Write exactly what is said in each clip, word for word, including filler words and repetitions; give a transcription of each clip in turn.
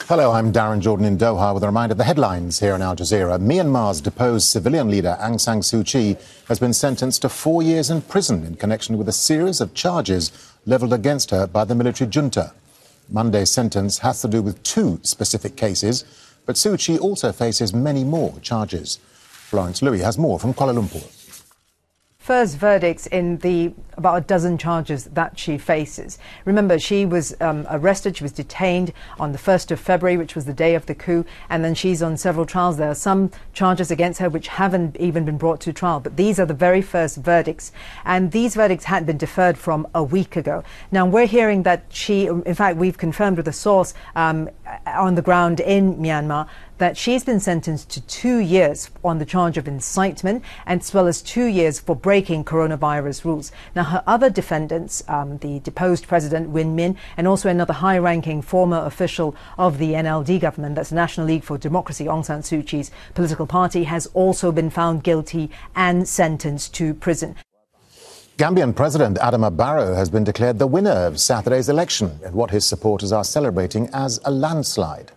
Hello, I'm Darren Jordan in Doha with a reminder of the headlines here on Al Jazeera. Myanmar's deposed civilian leader Aung San Suu Kyi has been sentenced to four years in prison in connection with a series of charges levelled against her by the military junta. Monday's sentence has to do with two specific cases, but Suu Kyi also faces many more charges. Florence Louis has more from Kuala Lumpur. First verdicts in the about a dozen charges that she faces. Remember, she was um, arrested, she was detained on the first of February, which was the day of the coup, and then she's on several trials. There are some charges against her which haven't even been brought to trial, but these are the very first verdicts, and these verdicts had been deferred from a week ago. Now, we're hearing that she, in fact, we've confirmed with a source um, on the ground in Myanmar, that she's been sentenced to two years on the charge of incitement, as well as two years for breaking coronavirus rules. Now, her other defendants, um, the deposed president Win Min, and also another high-ranking former official of the N L D government, that's National League for Democracy, Aung San Suu Kyi's political party, has also been found guilty and sentenced to prison. Gambian President Adama Barrow has been declared the winner of Saturday's election in what his supporters are celebrating as a landslide.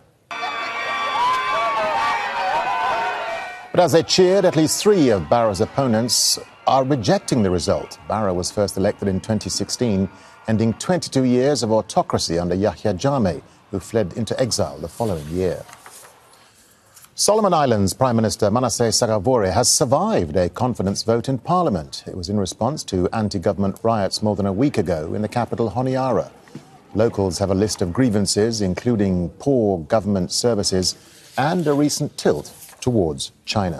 But as they cheered, at least three of Barrow's opponents are rejecting the result. Barrow was first elected in twenty sixteen, ending twenty-two years of autocracy under Yahya Jammeh, who fled into exile the following year. Solomon Islands Prime Minister Manasseh Sagavore has survived a confidence vote in Parliament. It was in response to anti-government riots more than a week ago in the capital, Honiara. Locals have a list of grievances, including poor government services and a recent tilt towards China.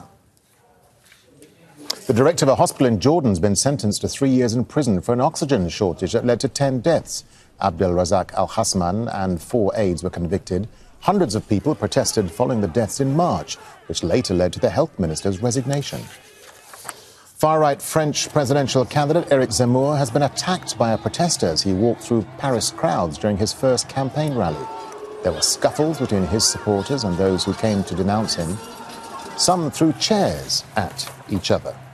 The director of a hospital in Jordan has been sentenced to three years in prison for an oxygen shortage that led to ten deaths. Abdel Razak Al-Hasman and four aides were convicted. Hundreds of people protested following the deaths in March, which later led to the health minister's resignation. Far-right French presidential candidate Eric Zemmour has been attacked by a protester as he walked through Paris crowds during his first campaign rally. There were scuffles between his supporters and those who came to denounce him. Some threw chairs at each other.